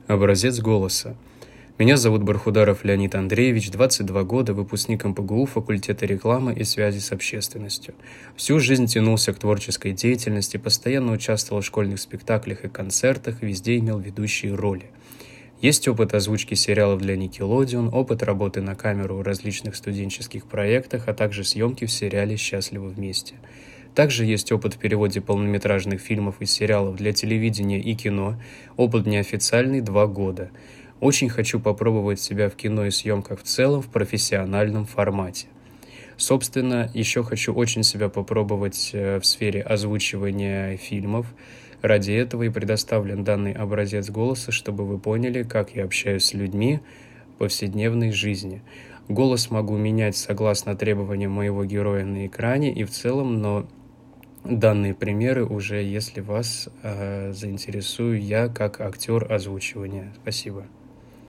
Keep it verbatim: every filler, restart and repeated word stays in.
Образец голоса. Меня зовут Бархударов Леонид Андреевич, двадцать два года, выпускник эм пэ гэ у, факультета рекламы и связи с общественностью. Всю жизнь тянулся к творческой деятельности, постоянно участвовал в школьных спектаклях и концертах, везде имел ведущие роли. Есть опыт озвучки сериалов для Nickelodeon, опыт работы на камеру в различных студенческих проектах, а также съемки в сериале «Счастливы вместе». Также есть опыт в переводе полнометражных фильмов и сериалов для телевидения и кино, опыт неофициальный два года. Очень хочу попробовать себя в кино и съемках в целом в профессиональном формате. Собственно, еще хочу очень себя попробовать в сфере озвучивания фильмов. Ради этого и предоставлен данный образец голоса, чтобы вы поняли, как я общаюсь с людьми в повседневной жизни. Голос могу менять согласно требованиям моего героя на экране и в целом, но данные примеры уже, если вас э, заинтересую я как актер озвучивания. Спасибо.